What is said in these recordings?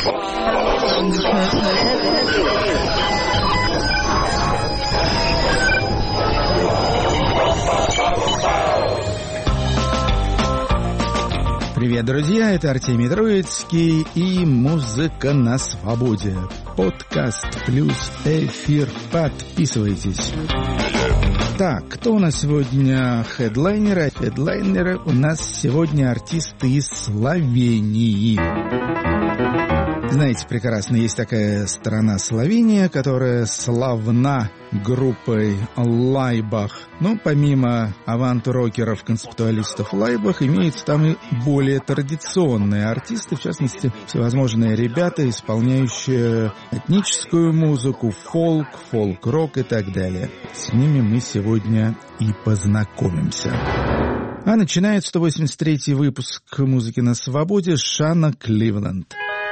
Привет, друзья, это Артемий Троицкий и «Музыка на свободе». Подкаст плюс эфир. Подписывайтесь. Так, кто у нас сегодня хедлайнеры? Хедлайнеры у нас сегодня артисты из Словении. Знаете, прекрасно, есть такая страна Словения, которая славна группой Лайбах. Но помимо авант-рокеров, концептуалистов Лайбах, имеются там и более традиционные артисты, в частности, всевозможные ребята, исполняющие этническую музыку, фолк, фолк-рок и так далее. С ними мы сегодня и познакомимся. А начинает 183-й выпуск «Музыки на свободе» Шана Кливленд.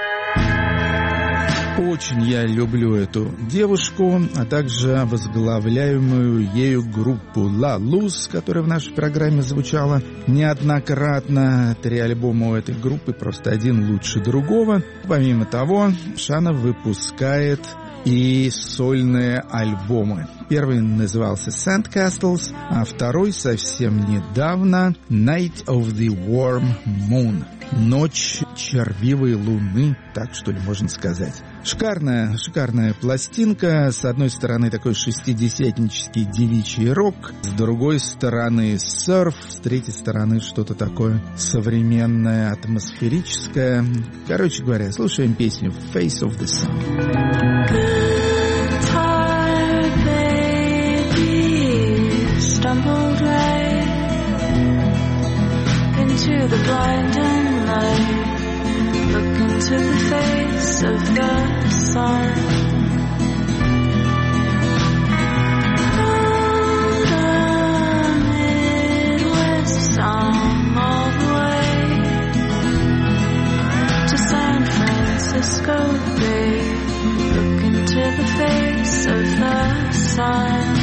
Очень я люблю эту девушку, а также возглавляемую ею группу La Luz, которая в нашей программе звучала неоднократно. 3 альбома у этой группы, просто один лучше другого. Помимо того, Шана выпускает и сольные альбомы. Первый назывался Sandcastles, а второй совсем недавно Night of the Warm Moon. Ночь червивой луны, так что ли можно сказать. Шикарная пластинка. С одной стороны такой шестидесятнический девичий рок, с другой стороны серф, с третьей стороны что-то такое современное, атмосферическое. Короче говоря, слушаем песню Face of the Sun. Stumbled right into the blinding light. Look into the face of the sun. On the Midwest song all the way to San Francisco Bay. Look into the face of the sun.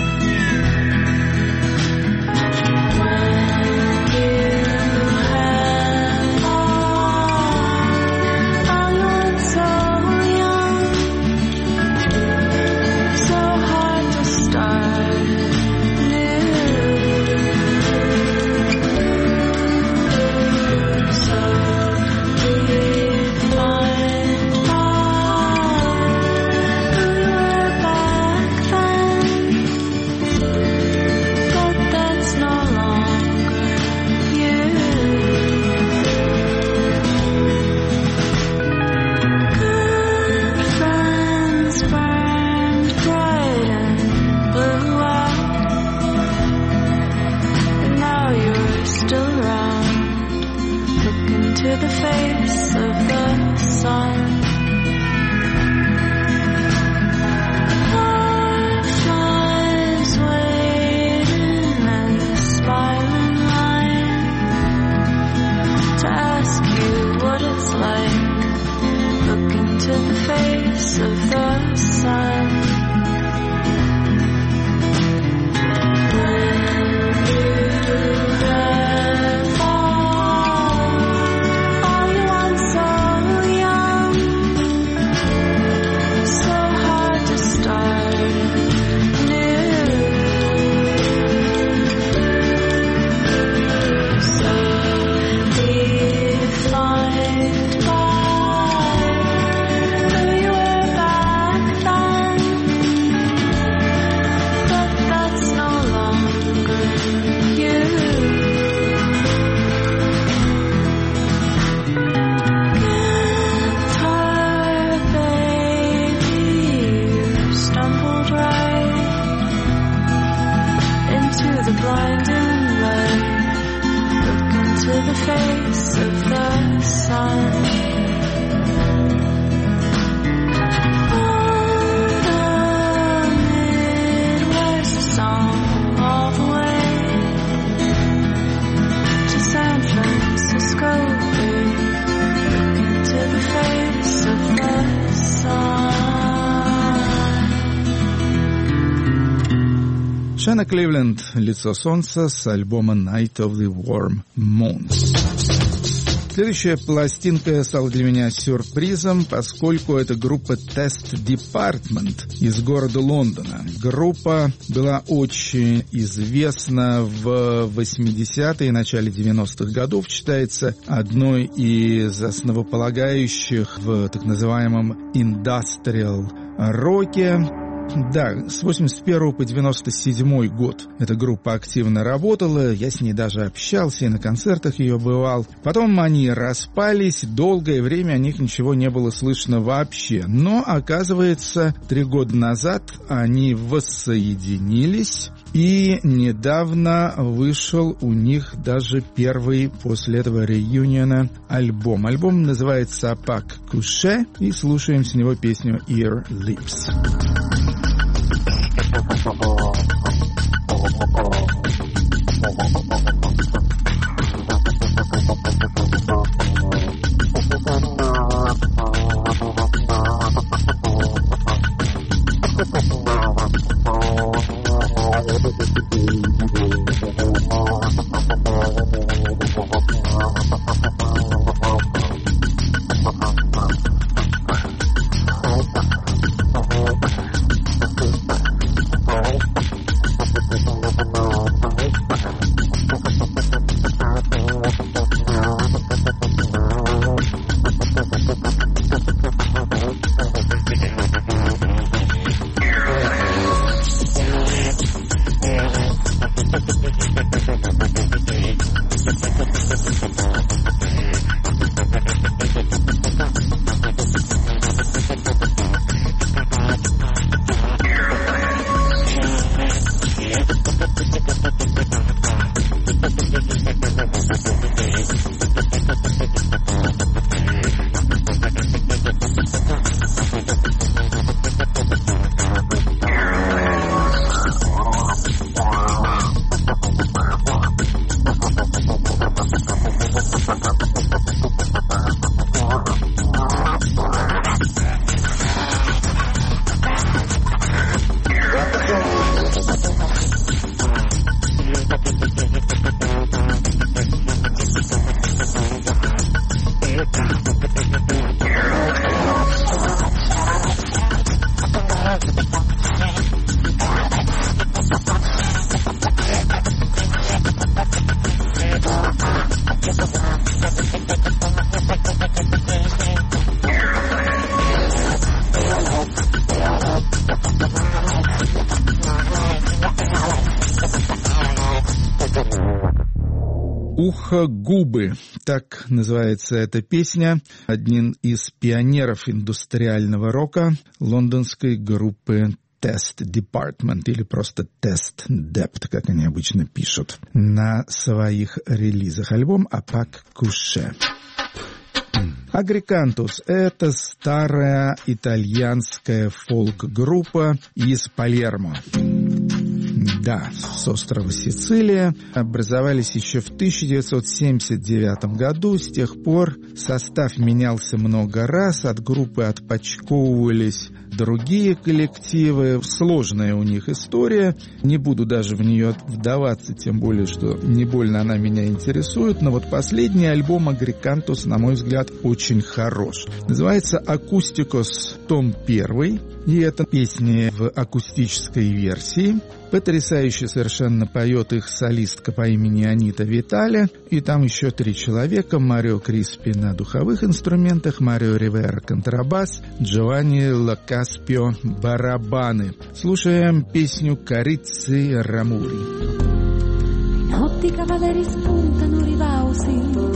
Шана Кливленд, «Лицо солнца» с альбома Night of the Warm Moon. Следующая пластинка стала для меня сюрпризом, поскольку это группа Test Department из города Лондона. Группа была очень известна в 80-е и начале 90-х годов, считается одной из основополагающих в так называемом industrial роке. Да, с 81 по 97 год эта группа активно работала, я с ней даже общался и на концертах ее бывал. Потом они распались, долгое время о них ничего не было слышно вообще. Но, оказывается, 3 года назад они воссоединились, и недавно вышел у них даже первый после этого реюниона альбом. Альбом называется «Апак Куше», и слушаем с него песню «Ear Lips». «Ухо-губы». Так называется эта песня. Один из пионеров индустриального рока лондонской группы Test Department, или просто Test Dept, как они обычно пишут на своих релизах. Альбом «Апак Куше». Агрикантус — это старая итальянская фолк-группа из Палермо. Да, с острова Сицилия. Образовались еще в 1979 году. С тех пор состав менялся много раз. От группы отпочковывались другие коллективы. Сложная у них история. Не буду даже в нее вдаваться, тем более, что не больно она меня интересует. Но вот последний альбом Агрикантус, на мой взгляд, очень хорош. Называется «Акустикос», том 1. И это песни в акустической версии. Потрясающе совершенно поет их солистка по имени Анита Витали. И там еще 3 человека. Марио Криспи на духовых инструментах, Марио Ривера контрабас, Джованни Лакаспио барабаны. Слушаем песню «Корицы Рамури». Notti cavalieri spuntano rivausi,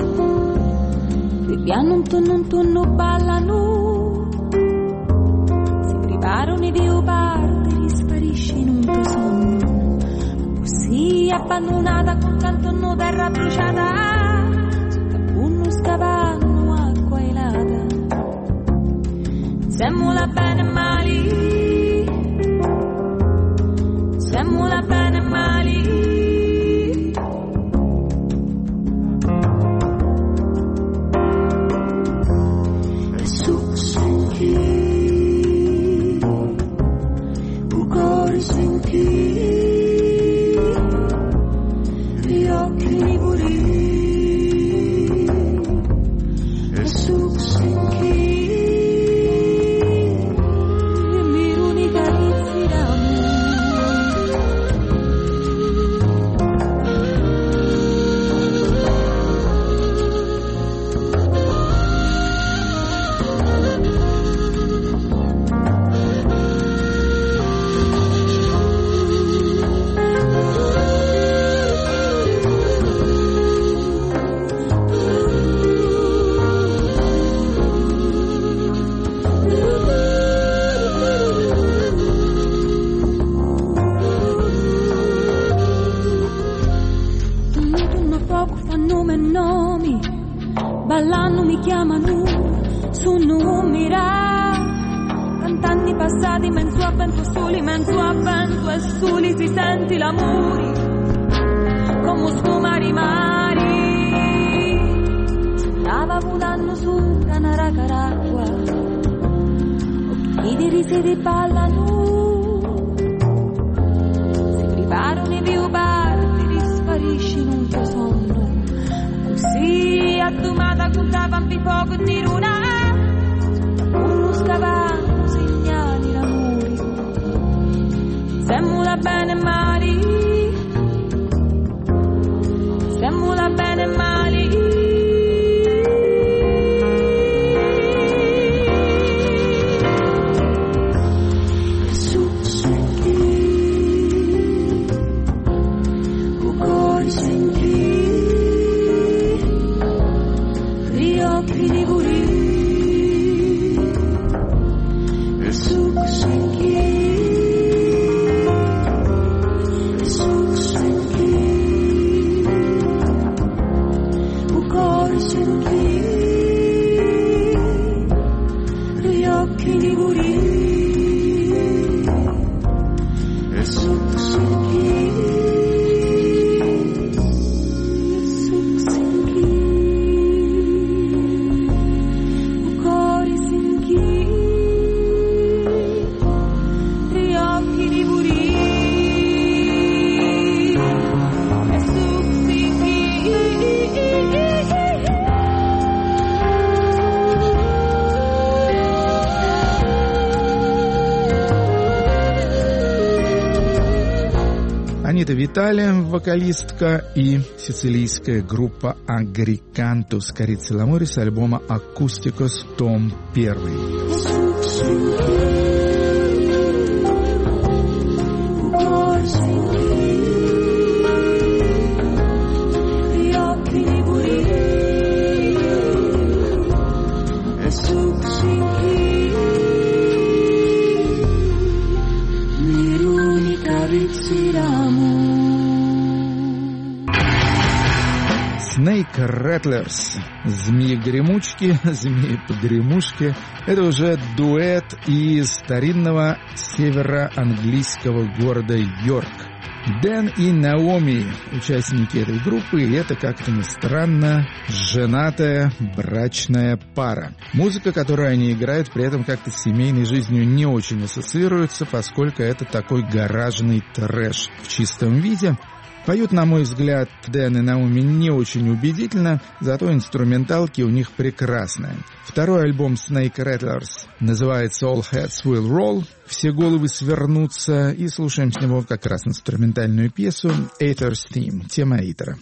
piano un tonno ballano, si privarono di ubardi, risparisce in un tuo sogno, così abbandonata con tanto terra bruciata, sotto appunto scavano acqua elata, semmola bene e male, semmola bene e male. fumirà. Tant'anni passati, mensu a vento e soli si senti l'amore come scumari mari. Stava volando su una racaracqua, occhi di risi di ballano, si privarono i più parti, risparisci in un tuo sonno. Così addumata contava di poco di luna, uno scavano segnali l'amore, semmula bene e male, semmula bene e male. Анита Виталия, вокалистка, и сицилийская группа Агрикантус Карицеламори с альбома «Акустикос. Том 1». Snake Rattlers, змеи-гремучки, змеи-погремушки. Это уже дуэт из старинного североанглийского города Йорк. Дэн и Наоми, участники этой группы, и это, как-то ни странно, женатая брачная пара. Музыка, которую они играют, при этом как-то с семейной жизнью не очень ассоциируется, поскольку это такой гаражный трэш в чистом виде. Поют, на мой взгляд, Дэн и Наоми не очень убедительно, зато инструменталки у них прекрасные. Второй альбом Snake Rattlers называется All Heads Will Roll, все головы свернутся, и слушаем с него как раз инструментальную пьесу Aether's Theme, тема Эйтера.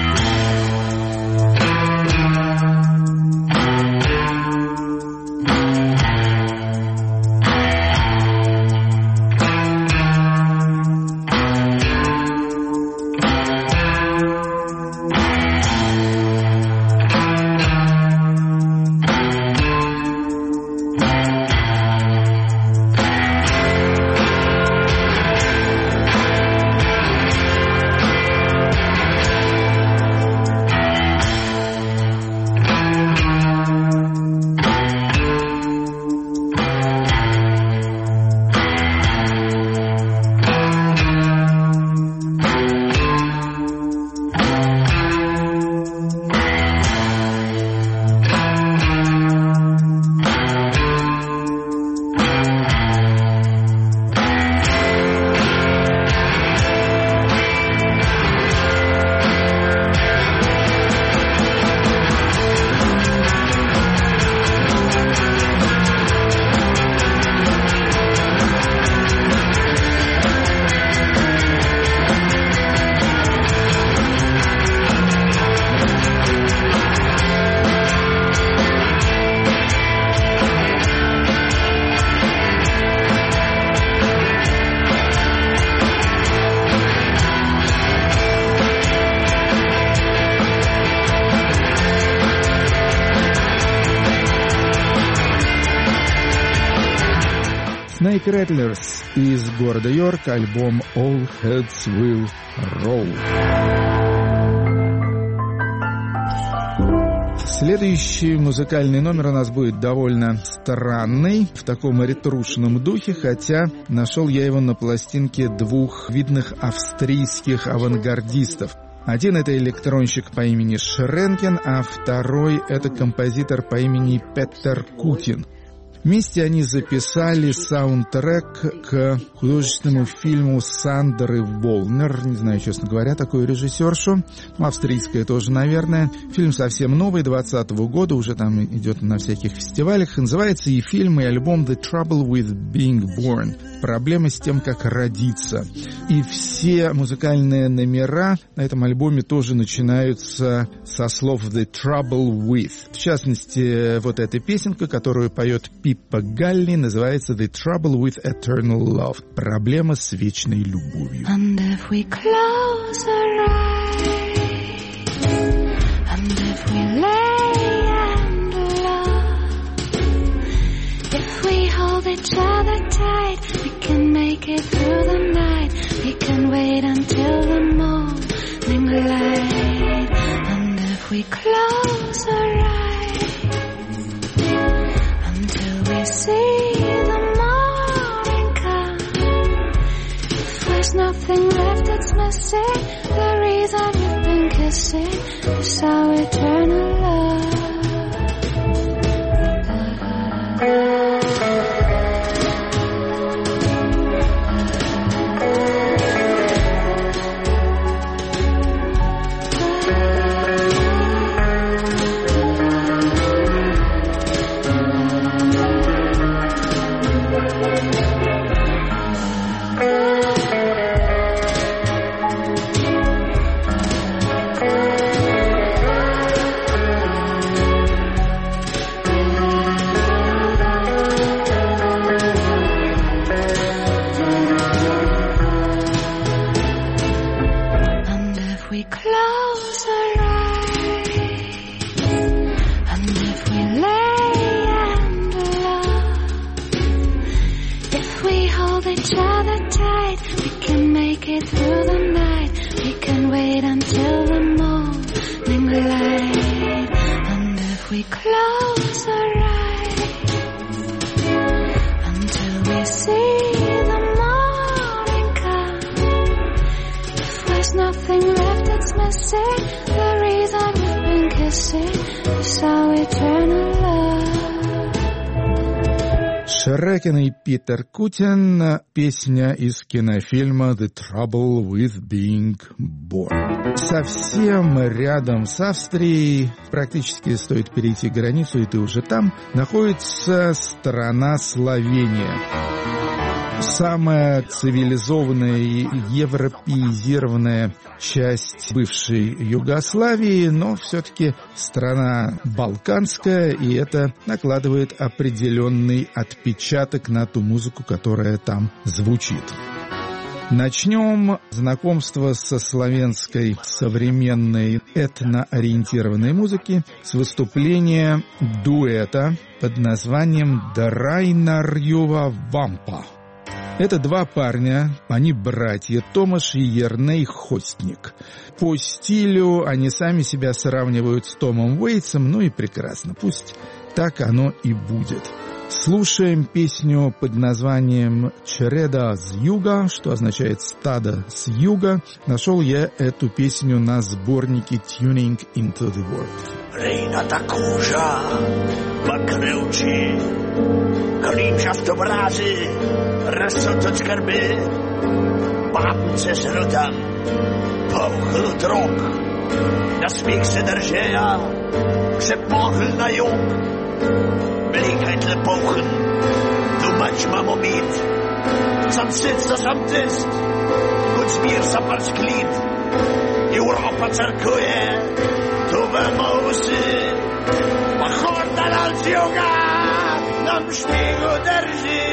Snake Rattlers из города Йорк, альбом All Heads Will Roll. Следующий музыкальный номер у нас будет довольно странный, в таком ретрушном духе, хотя нашел я его на пластинке двух видных австрийских авангардистов. Один — это электронщик по имени Шренкен, а второй — это композитор по имени Петер Кутин. Вместе они записали саундтрек к художественному фильму Сандры Волнер. Не знаю, честно говоря, такую режиссершу. Австрийская тоже, наверное. Фильм совсем новый, 2020 года, уже там идет на всяких фестивалях. Называется и фильм, и альбом «The Trouble with Being Born». Проблема с тем, как родиться. И все музыкальные номера на этом альбоме тоже начинаются со слов «The Trouble with». В частности, вот эта песенка, которую поет Пиппа Галли, называется «The Trouble with Eternal Love». Проблема с вечной любовью. And if we close our eyes, and if we lay and love, if we hold each other tight, we can make it through the night. We can wait until the morning light. And if we close our eyes, until we see the morning come, if there's nothing left that's missing, the reason we've been kissing is our eternal love. Шренкен и Питер Кутин, песня из кинофильма «The Trouble with Being Born». Совсем рядом с Австрией, практически стоит перейти границу, и ты уже там, находится страна Словения. Самая цивилизованная и европеизированная часть бывшей Югославии, но все-таки страна балканская, и это накладывает определенный отпечаток на ту музыку, которая там звучит. Начнем знакомство со славянской современной этноориентированной музыки с выступления дуэта под названием «Драйнарьева Вампа». Это два парня, они братья, Томаш и Ерней Хостник. По стилю они сами себя сравнивают с Томом Уэйтсом, ну и прекрасно, пусть так оно и будет. Слушаем песню под названием «Череда с юга», что означает «стадо с юга». Нашел я эту песню на сборнике «Tuning into the World». Rejna kůža, bakryłci, klímčastobrazy, rasotoč krby, babce s rodem, pouchl drog, na smích se držeja, přepohl na jung, blinkajtle pouchen, dumać mam obid, sam sitz, co sam tyst, gut smír sapar sklid, Europa cerkuje, tu mousy, pochodna dal z juga, nam śniegu drży.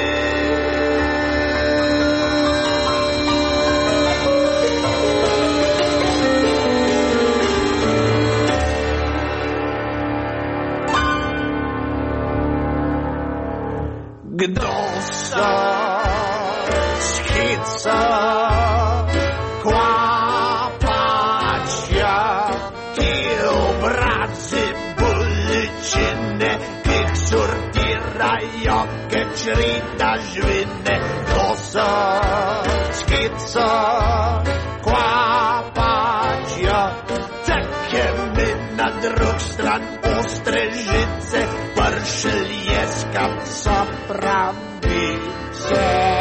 Gdąsa, schica, kłapacia, i obrazy tira che ci ridasvinde dosa schizza qua pacia tekke mi na drug stran ostre žice pršelje skapca pravice.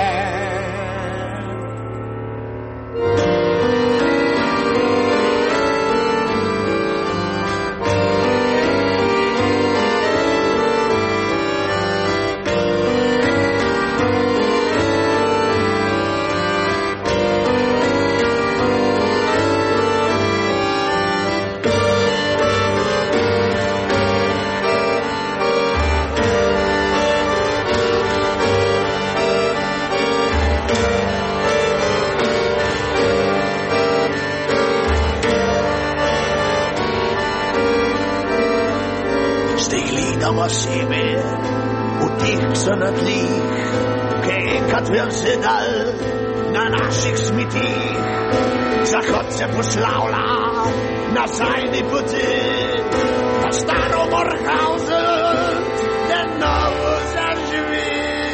Massime utih sanatlich kekat versedal na našich smitih za chodce poslavlja na sajni poti na staro Morhausen da novo zaživi.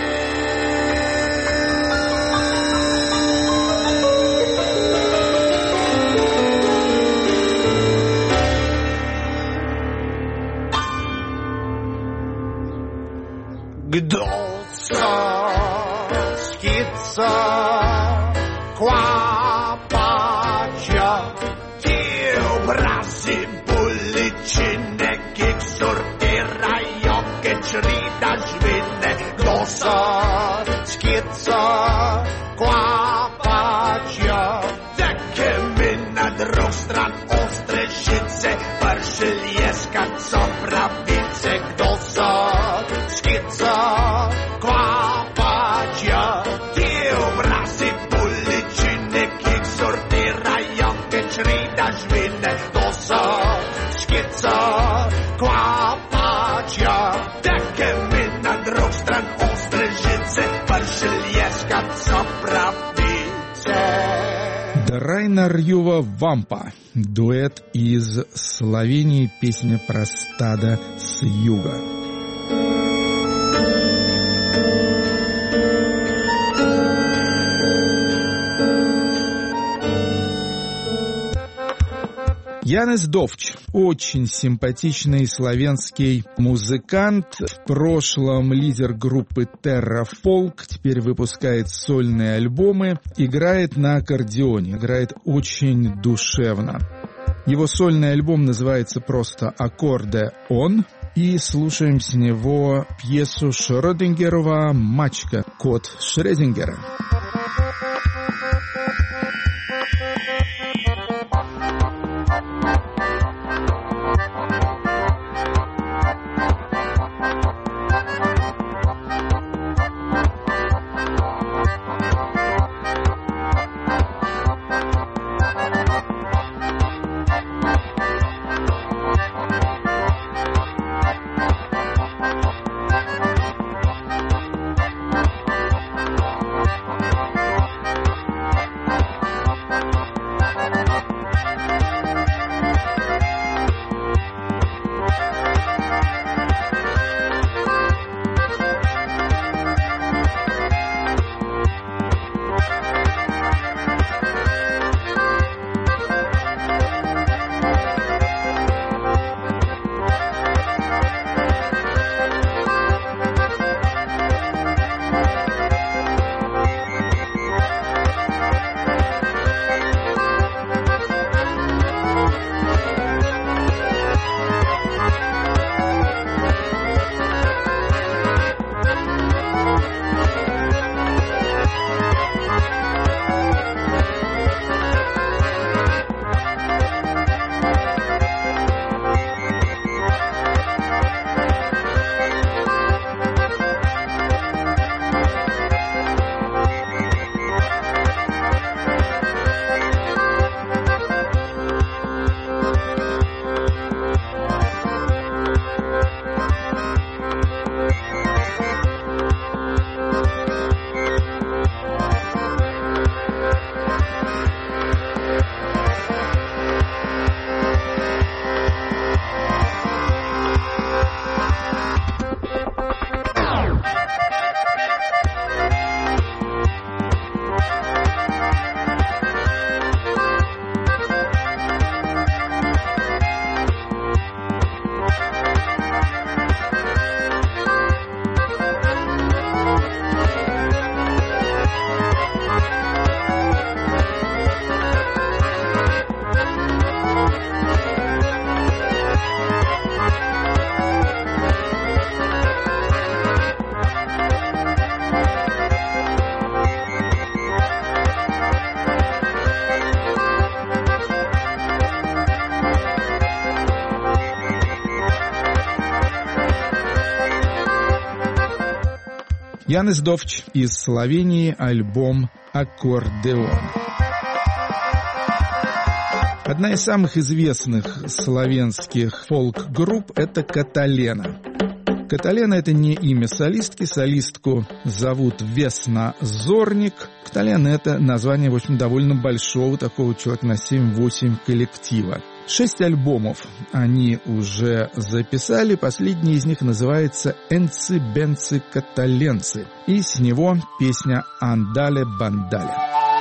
Gdosa, schizza, qua pacia, ti obrazi bullicine, che sortirai che ci ridasvinde. Gdosa, schizza, qua pacia, tekke mi na drug stran ostre žice, pršelje skapca pravice. Gdosa, schizza, qua pacia, ti obrazi bullicine, che sortirai che ci ridasvinde. Gdosa, schizza, qua pacia, tekke mi na drug stran ostre žice, pršelje skapca pravice. Райнер Юва «Вампа». Дуэт из Словении, песня про стадо с юга. Янес Довч, очень симпатичный славянский музыкант, в прошлом лидер группы Terra Folk, теперь выпускает сольные альбомы, играет на аккордеоне, играет очень душевно. Его сольный альбом называется просто «Аккорде Он», и слушаем с него пьесу Шрёдингерова «Мачка. Кот Шрёдингера». Янис Довч из Словении, альбом «Аккордеон». Одна из самых известных славянских фолк-групп – это Каталена. Каталена – это не имя солистки. Солистку зовут Весна Зорник. Каталена – это название, в общем, довольно большого, такого человека на 7-8 коллектива. 6 альбомов они уже записали. Последний из них называется «Энци Бенци Каталенцы». И с него песня «Андале Бандале».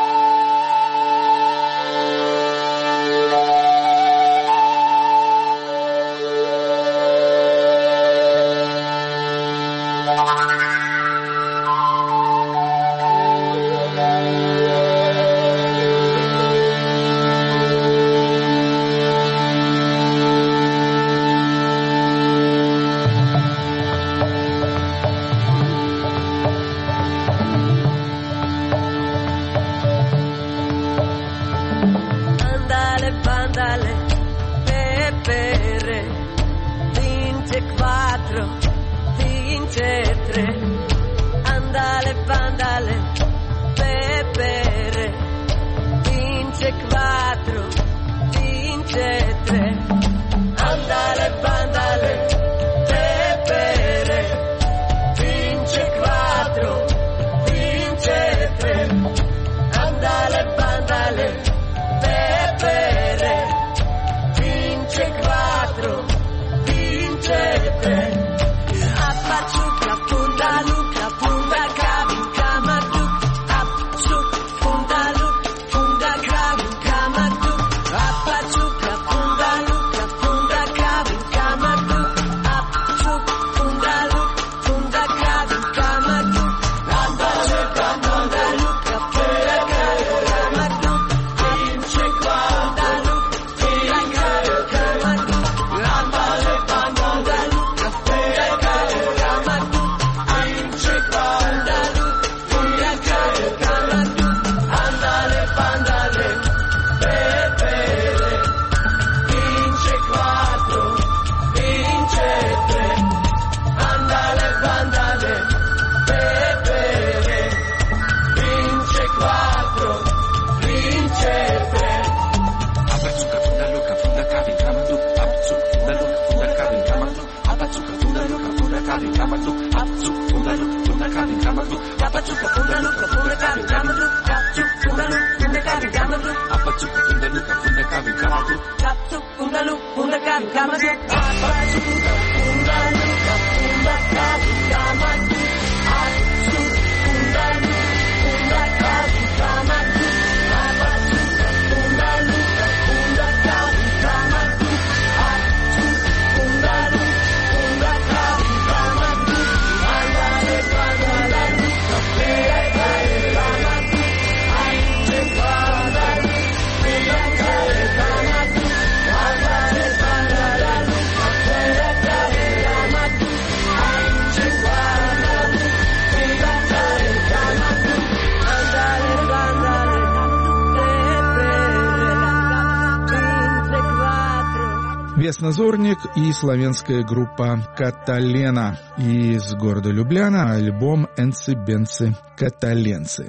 Весна Зорник и славянская группа Каталена из города Любляна, альбом «Энци Бенци Каталенцы».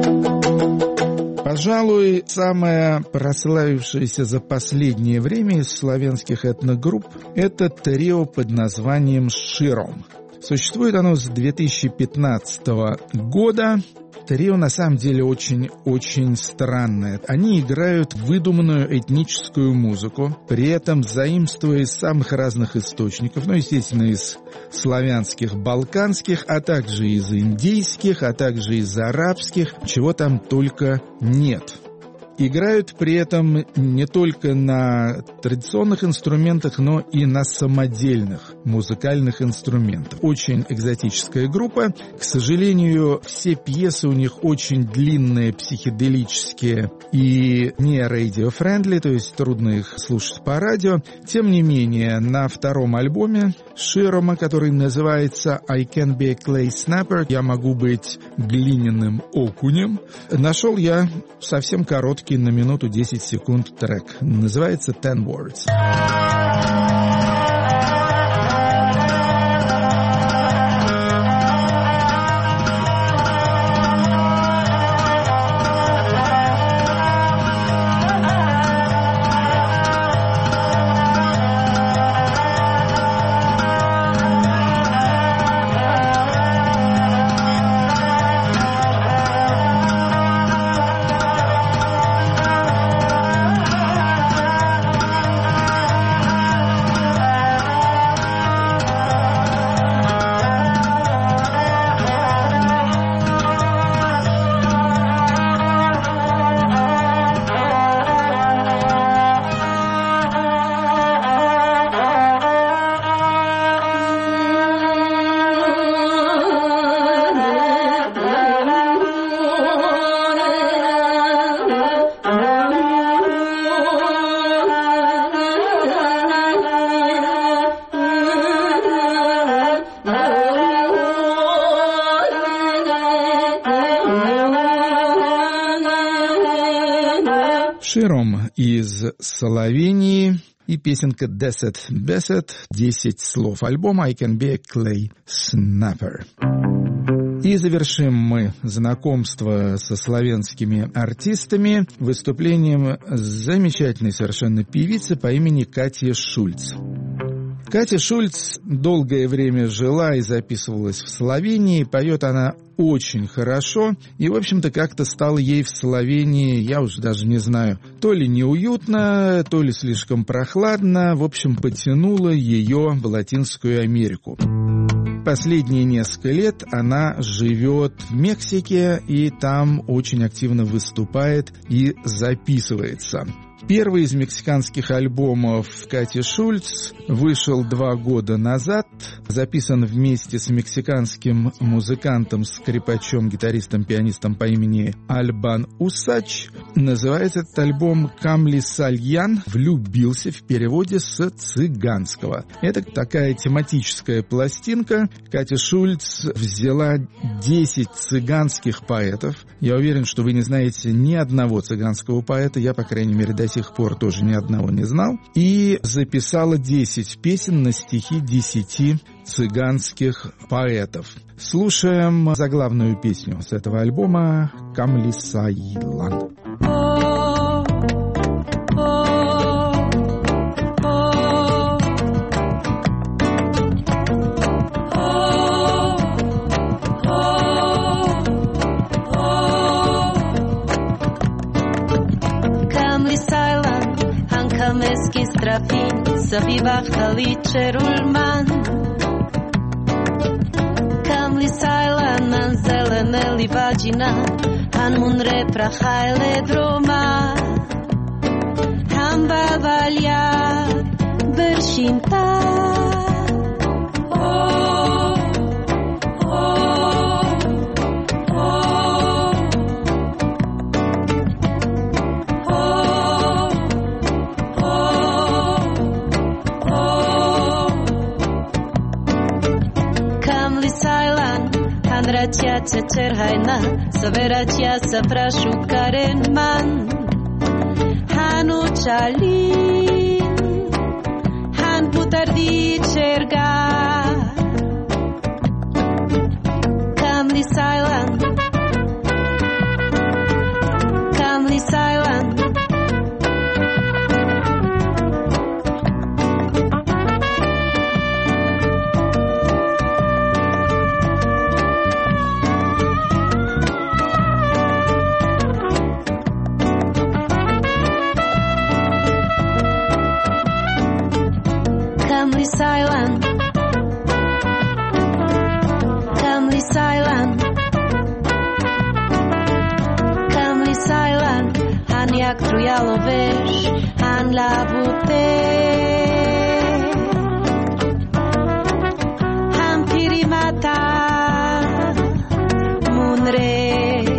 Пожалуй, самая прославившаяся за последнее время из славянских этногрупп – это трио под названием «Широм». Существует оно с 2015 года. Трио на самом деле очень странное. Они играют выдуманную этническую музыку, при этом заимствуя из самых разных источников, естественно, из славянских, балканских, а также из индийских, а также из арабских, чего там только нет. Играют при этом не только на традиционных инструментах, но и на самодельных музыкальных инструментах. Очень экзотическая группа. К сожалению, все пьесы у них очень длинные, психоделические и не radio-friendly, то есть трудно их слушать по радио. Тем не менее, на втором альбоме Широма, который называется «I can be a clay snapper», «Я могу быть глиняным окунем», нашел я совсем короткий, на минуту 10 секунд трек. Называется «10 Words». Широм из Словении и песенка «Deset Beset», 10 слов альбома «I Can Be a Clay Snapper». И завершим мы знакомство со славянскими артистами выступлением замечательной совершенно певицы по имени Катя Шульц. Катя Шульц долгое время жила и записывалась в Словении, поет она очень хорошо, и, в общем-то, как-то стало ей в Словении, я уж даже не знаю, то ли неуютно, то ли слишком прохладно, в общем, потянуло ее в Латинскую Америку. Последние несколько лет она живет в Мексике и там очень активно выступает и записывается. Первый из мексиканских альбомов Кати Шульц вышел 2 года назад, записан вместе с мексиканским музыкантом, скрипачом, гитаристом, пианистом по имени Альбан Усач. Называется этот альбом «Камли Сальян влюбился», в переводе с цыганского. Это такая тематическая пластинка. Катя Шульц взяла 10 цыганских поэтов. Я уверен, что вы не знаете ни одного цыганского поэта, я, по крайней мере, до сих пор тоже ни одного не знал, и записала 10 песен на стихи 10 цыганских поэтов. Слушаем заглавную песню с этого альбома «Камли Сальян». Savivach ličerulman Kam li sajlan an zelene livađina Han munre prahajle droma Han bavalja bršinta Ratia cerhaina, saveratia safrashu karen man, hanu chalin, han putardi cerga, kamli silent, kamli silent. Jak trujalo veš, han labute Han pirimata munre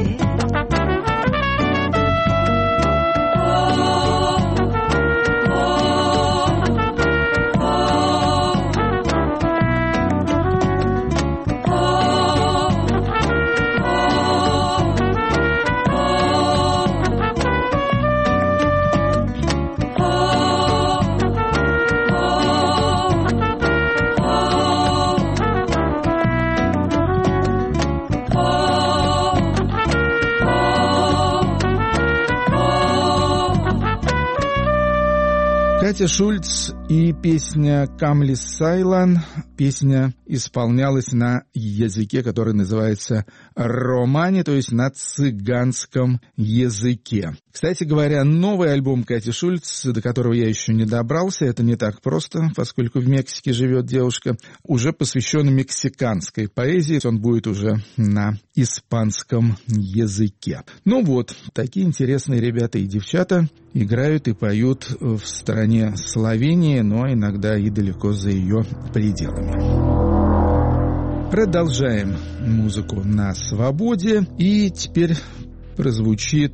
Катя Шульц и песня «Камли Сайлан». Песня исполнялась на языке, который называется романи, то есть на цыганском языке. Кстати говоря, новый альбом Кати Шульц, до которого я еще не добрался, это не так просто, поскольку в Мексике живет девушка, уже посвящен мексиканской поэзии, он будет уже на испанском языке. Ну вот, такие интересные ребята и девчата играют и поют в стране Словении, но иногда и далеко за ее пределами. Продолжаем музыку на свободе, и теперь прозвучит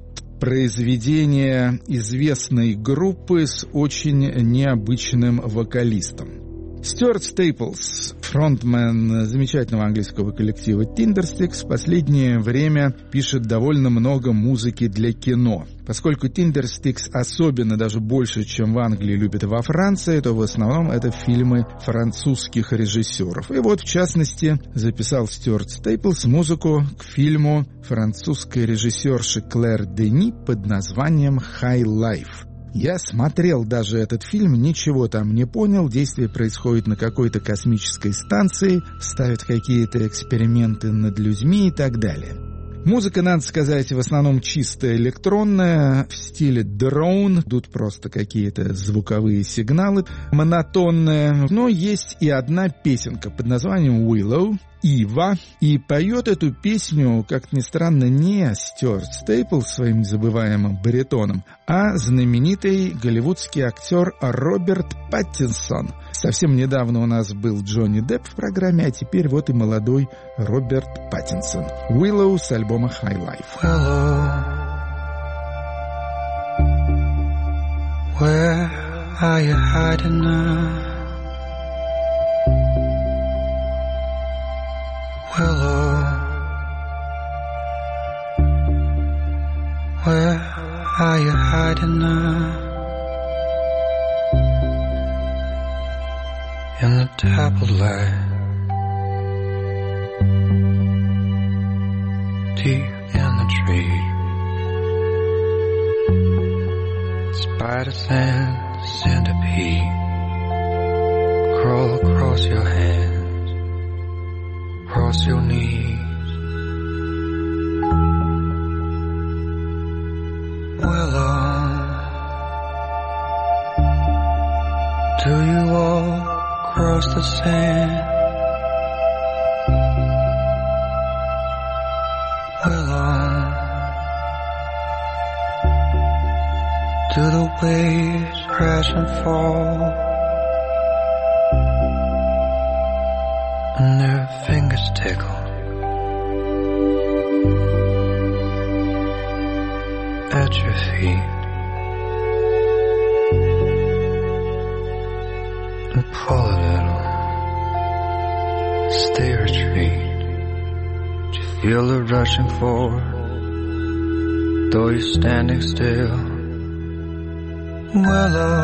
произведение известной группы с очень необычным вокалистом. Стюарт Стейплс, фронтмен замечательного английского коллектива Tindersticks, в последнее время пишет довольно много музыки для кино. Поскольку Tindersticks особенно даже больше, чем в Англии, любят во Франции, то в основном это фильмы французских режиссеров. И вот, в частности, записал Стюарт Стейплс музыку к фильму французской режиссерши Клэр Дени под названием «High Life». Я смотрел даже этот фильм, ничего там не понял, действие происходит на какой-то космической станции, ставят какие-то эксперименты над людьми и так далее. Музыка, надо сказать, в основном чисто электронная, в стиле дрон, идут просто какие-то звуковые сигналы, монотонные, но есть и одна песенка под названием «Willow», «Ива», и поет эту песню, как ни странно, не Стюарт Стейплс своим незабываемым баритоном, а знаменитый голливудский актер Роберт Паттинсон. Совсем недавно у нас был Джонни Депп в программе, а теперь вот и молодой Роберт Паттинсон. «Willow» с альбома «High Life». Willow, where are you hiding now? Willow, where are you hiding now? In the dappled light, deep in the tree, spiders and centipede crawl across your hands, across your knees. Willow, do you walk across the sand? Willow, do the waves crash and fall, and their fingers tickle at your feet, and pull a little, stay retreat. Do you feel it rushing forward, though you're standing still? Willow,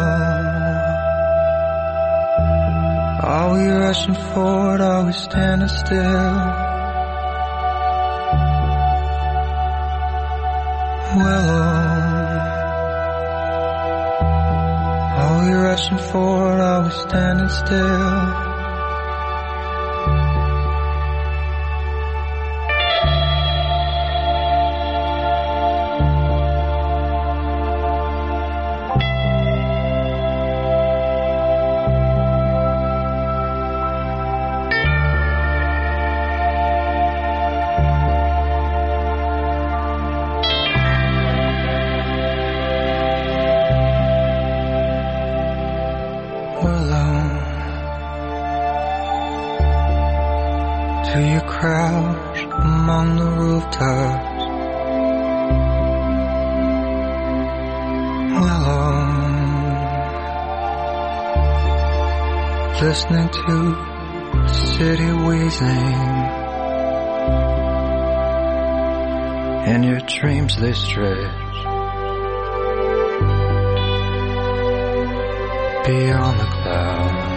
are we rushing forward, are we standing still? Willow, are we rushing forward, are we standing still? Do you crouch among the rooftops? Willow, listening to the city wheezing, and your dreams they stretch beyond the clouds,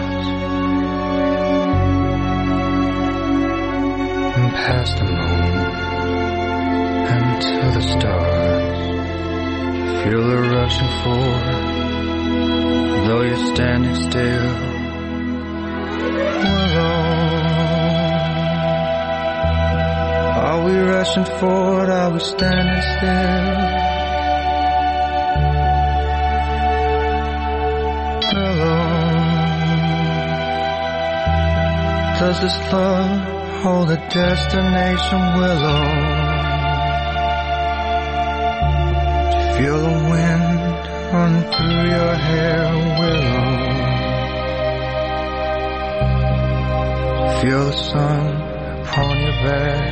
past the moon and to the stars. Feel it rushing forward, though you're standing still. Willow, are we rushing forward, are we standing still? Willow, does this love hold a destination? Willow, do you feel the wind run through your hair? Willow, do you feel the sun upon your back?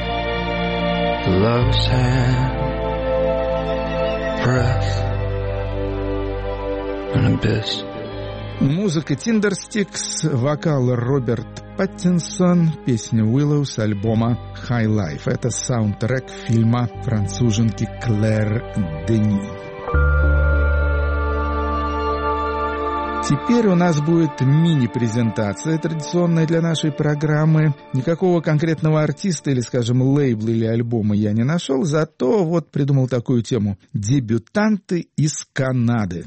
Love's hand, breath, an abyss. Музыка Tindersticks, вокал Роберт Паттинсон, песня Willow с альбома High Life. Это саундтрек фильма француженки Клэр Дени. Теперь у нас будет мини-презентация, традиционная для нашей программы. Никакого конкретного артиста или, скажем, лейбла или альбома я не нашел, зато вот придумал такую тему. Дебютанты из Канады.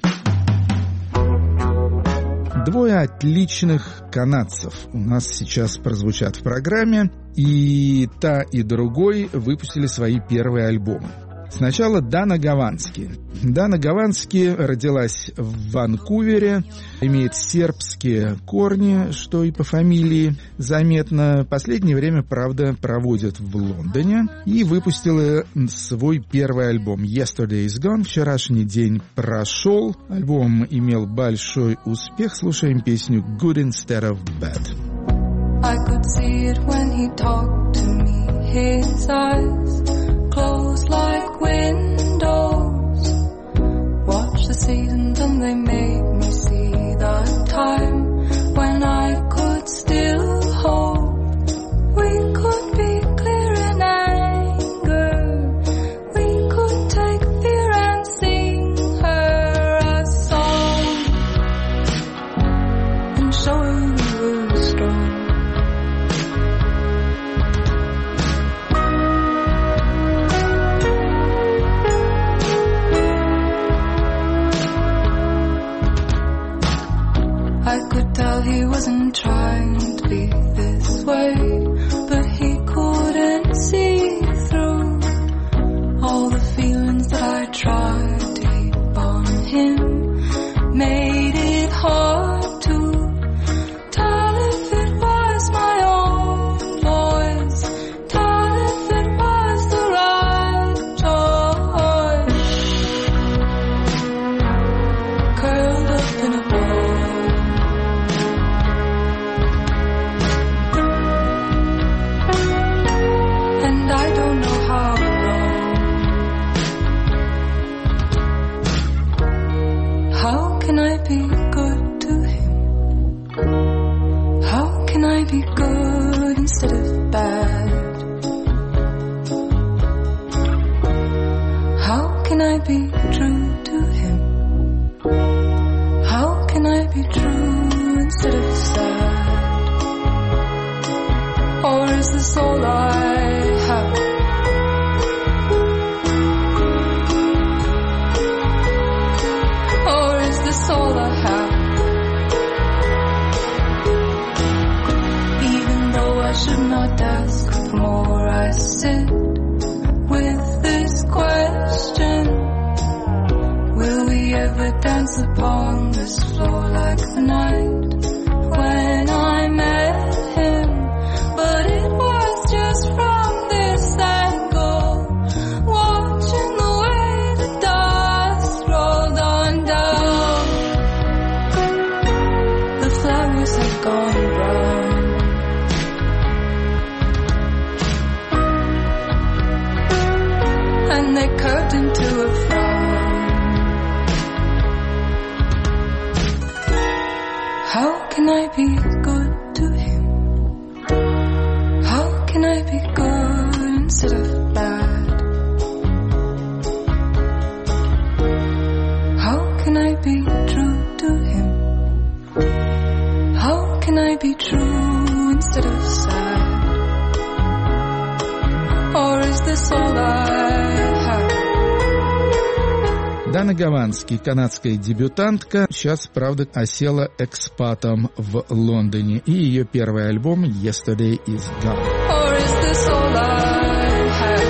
Двое отличных канадцев у нас сейчас прозвучат в программе, и та, и другой выпустили свои первые альбомы. Сначала Дана Гавански. Дана Гавански родилась в Ванкувере, имеет сербские корни, что и по фамилии заметно. Последнее время, правда, проводит в Лондоне и выпустила свой первый альбом «Yesterday is Gone», «Вчерашний день прошел». Альбом имел большой успех. Слушаем песню «Good Instead of Bad». I could see it when he talked to me, his eyes closed like windows. Watch the seasons and they made me see the time when I could still hope. We could be clear in anger, we could take fear and sing her a song and show her we were strong. I could tell he wasn't trying to be this way, but he couldn't see through all the feelings that I tried to heap on him. Made it hard to tell if it was my own voice, tell if it was the right choice. Curled up in a ball, and I don't know how long. How can I be good to him? How can I be good instead of bad? How can I be true to him? How can I be true instead of sad? Or is this all I have? Or is this all I have? Even though I should not ask for more, I sit with this question. Will we ever dance upon this floor like the night when I met him? But it was just from this angle, watching the way the dust rolled on down. The flowers have gone brown, and they curved into a frown. How can I be good to him? How can I be good instead of bad? How can I be true to him? How can I be true instead of sad? Or is this all I have? Дана Гавански, канадская дебютантка, сейчас, правда, осела экспатом в Лондоне. И ее первый альбом «Yesterday is Gone». Or is this all I have?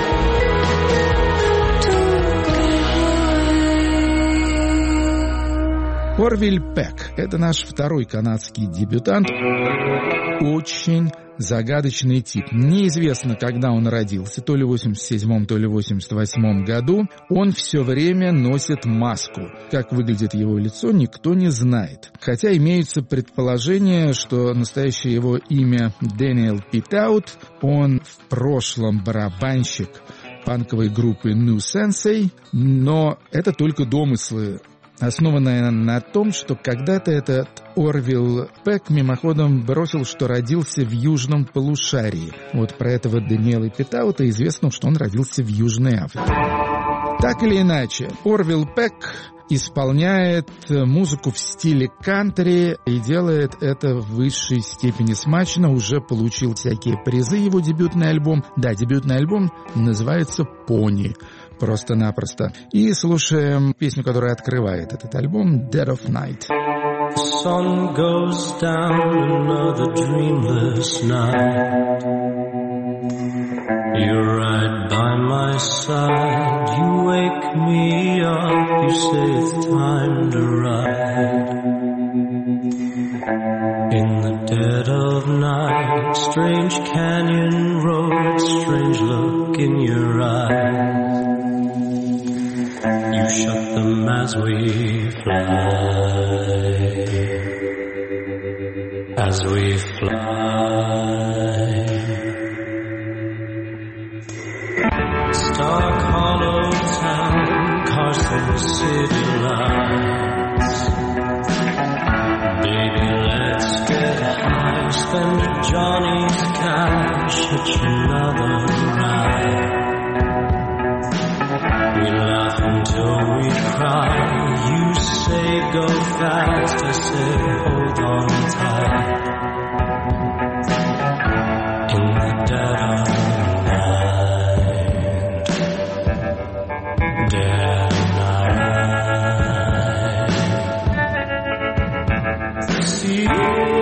Орвиль Пек – это наш второй канадский дебютант. Очень загадочный тип. Неизвестно, когда он родился, то ли в 87-м, то ли в 88-м году. Он все время носит маску. Как выглядит его лицо, никто не знает. Хотя имеются предположения, что настоящее его имя Дэниел Питаут. Он в прошлом барабанщик панковой группы New Sensei, но это только домыслы. основанная на том, что когда-то этот Орвилл Пек мимоходом бросил, что родился в южном полушарии. Вот про этого Даниэла Питаута известно, что он родился в Южной Африке. Так или иначе, Орвилл Пек исполняет музыку в стиле кантри и делает это в высшей степени смачно, уже получил всякие призы его дебютный альбом. Да, дебютный альбом называется «Пони», просто-напросто. И слушаем песню, которая открывает этот альбом, «Dead of Night». The sun goes down, another dreamless night. You're right by my side, you wake me up, you say it's time to ride. In the dead of night, strange canyon road, strange look in your eyes. You shut them as we fly, as we fly. Stark hollow town, Carson City lights. Baby, let's get high, spend Johnny's cash, hitch another ride. We laugh until we cry. You say go fast, I say hold on tight. In the dead of night, dead night. See you.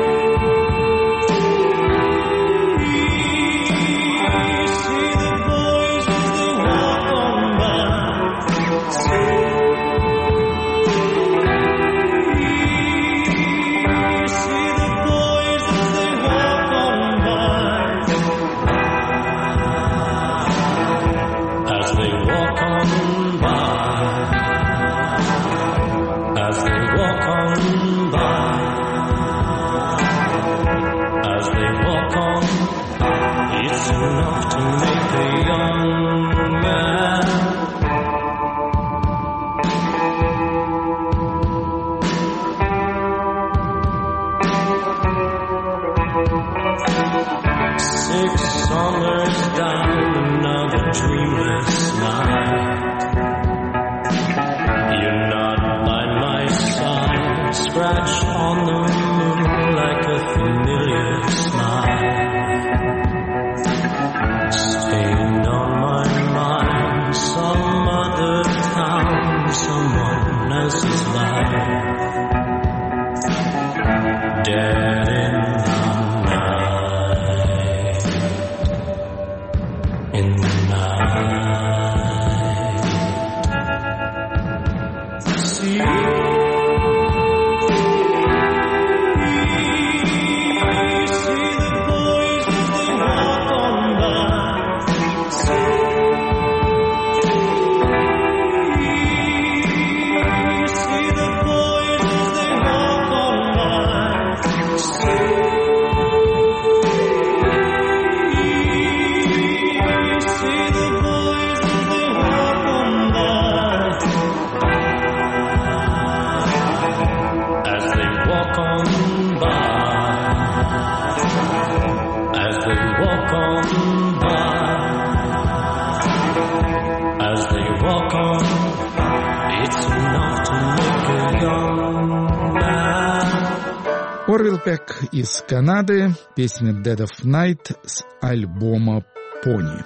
Орвилл Пек из Канады, песня «Dead of Night» с альбома «Пони».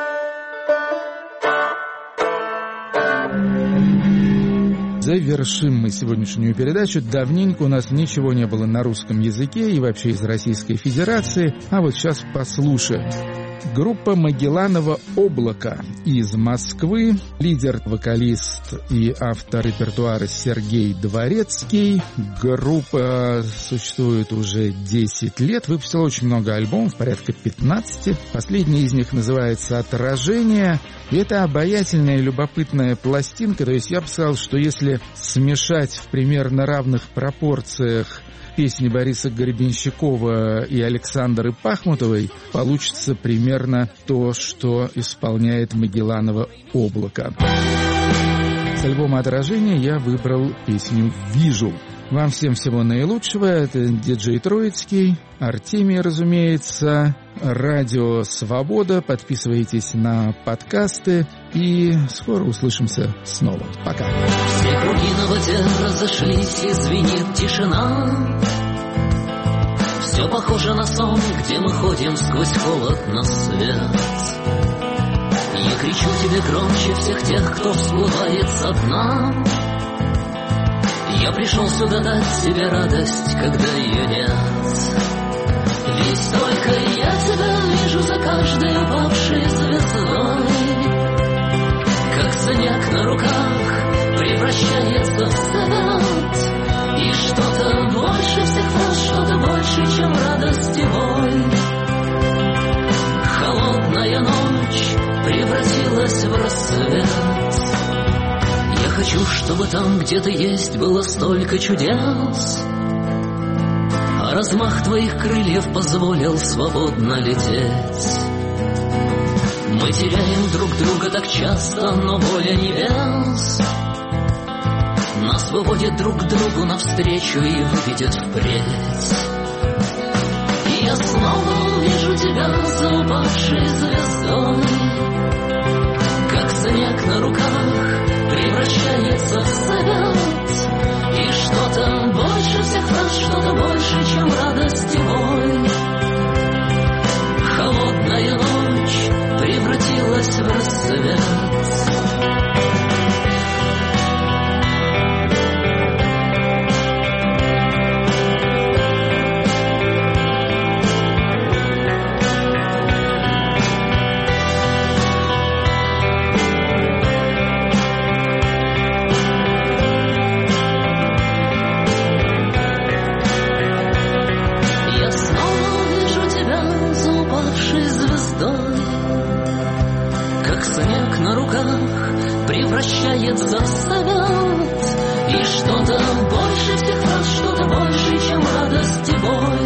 Завершим мы сегодняшнюю передачу. Давненько у нас ничего не было на русском языке и вообще из Российской Федерации, а вот сейчас послушаем. Группа «Магелланово облако» из Москвы. Лидер, вокалист и автор репертуара Сергей Дворецкий. Группа существует уже 10 лет. Выпустила очень много альбомов, порядка 15. Последний из них называется «Отражение». И это обаятельная и любопытная пластинка. То есть я бы сказал, что если смешать в примерно равных пропорциях песни Бориса Гребенщикова и Александры Пахмутовой, получится примерно то, что исполняет Магелланово облако. С альбома «Отражение» я выбрал песню «Вижу». Вам всем всего наилучшего. Это диджей Троицкий, Артемий, разумеется, Радио Свобода. Подписывайтесь на подкасты и скоро услышимся снова. Пока. Все круги на воде разошлись, и звенит тишина. Все похоже на сон, где мы ходим сквозь холод на свет. Я кричу тебе громче всех тех, кто всплывает со дна. Я пришел сюда дать себе радость, когда ее нет. Ведь только я тебя вижу за каждой упавшей звездой. Как снег на руках превращается в свет. И что-то больше всех фраз, что-то больше, чем радость и боль. Холодная ночь превратилась в рассвет. Я хочу, чтобы там, где ты есть, было столько чудес, а размах твоих крыльев позволил свободно лететь. Мы теряем друг друга так часто, но воля небес нас выводит друг к другу навстречу и выведет впредь. И я снова увижу тебя за упавшей звездой. Как снег на руках превращается в свет. И что-то больше всех фраз, что-то больше, чем радость и боль. Холодная ночь превратилась в рассвет. Превращается в свет. И что-то больше всех фраз, что-то больше, чем радость и боль.